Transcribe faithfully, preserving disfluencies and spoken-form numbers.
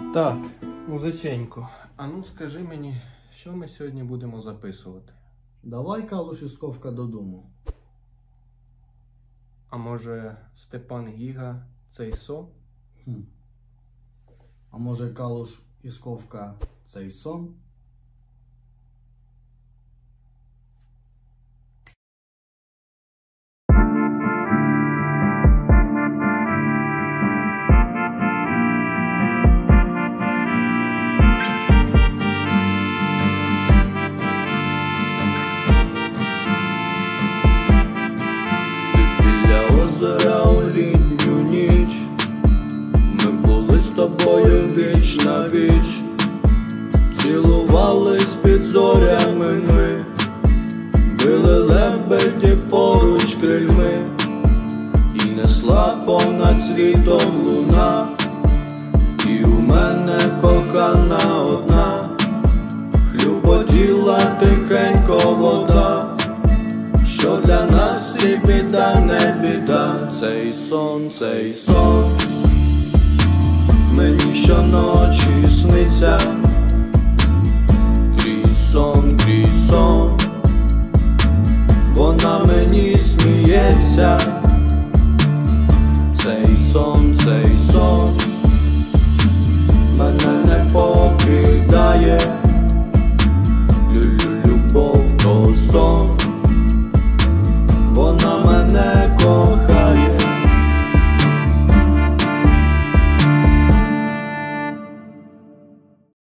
Так, музиченько, а ну скажи мені, що ми сьогодні будемо записувати? Давай, Калуш, Ісковка додому. А може Степан Гіга цей сон? Хм. А може, Калуш, Ісковка цей сон? Біля озера у літню ніч ми були з тобою віч на віч, цілувались під зорями ми, били лебеді поруч крильми, і несла понад світом луна, і у мене кохана одна, хлюпотіла тихенько вода, що для нас і біда, не біда. Цей сон, цей сон мені щоночі сниться, крізь сон, крізь сон вона мені сміється. Цей сон, цей сон мене не покидає, Лю-лю, любов то сон.